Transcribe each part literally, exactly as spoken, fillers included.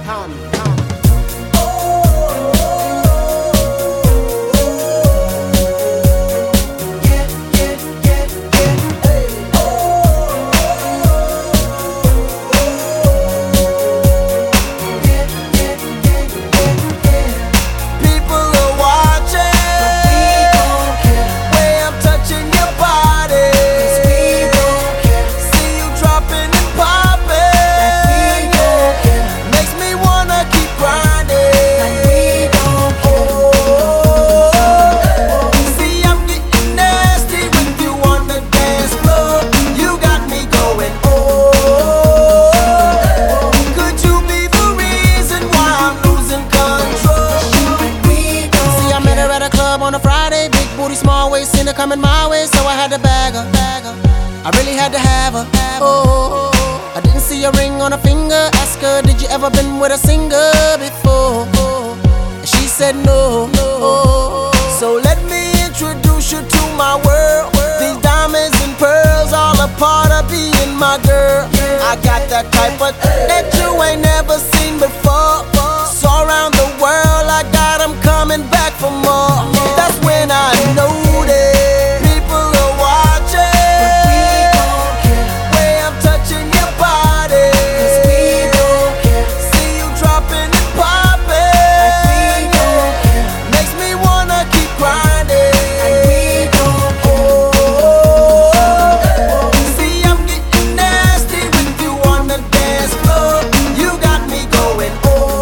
On a Friday, big booty, small waist, seen her coming my way, so I had to bag her. I really had to have her. Oh, I didn't see a ring on her finger. Ask her, did you ever been with a singer before? She said no. So let me introduce you to my world. These diamonds and pearls, all a part of being my girl. I got that type of that you ain't never seen before. So around the world, I got them coming back for more. That's when I know that people are watching. We don't care. Way I'm touching your body. Cause we don't care. See you dropping and popping. Like we don't care. Makes me wanna keep grinding. Like we don't care. Oh, see I'm getting nasty with you on the dance floor. You got me going oh.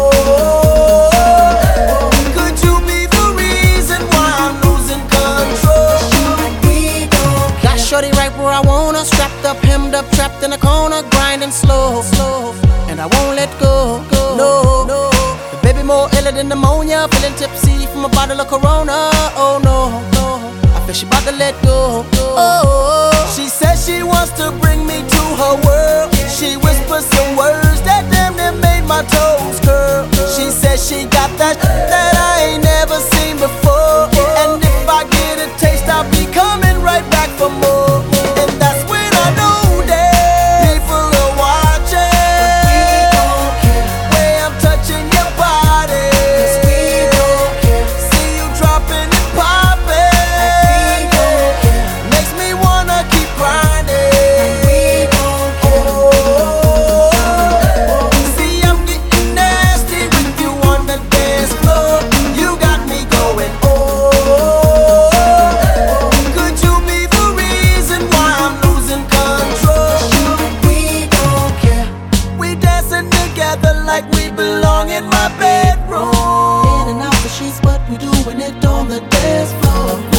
Shorty right where I want her, strapped up, hemmed up, trapped in a corner, grinding slow, slow, and I won't let go, go. No, no. The baby more iller than pneumonia, feeling tipsy from a bottle of Corona. Oh no, no. I feel she about to let go. Oh, she says she wants to bring me to her world. She whispers some words that damn near made my toes curl. She says she got that that I ain't never seen before, and if I get a taste, I'll be coming right back for more. Like we belong in my bedroom. In and out the sheets, but we doing it on the dance floor.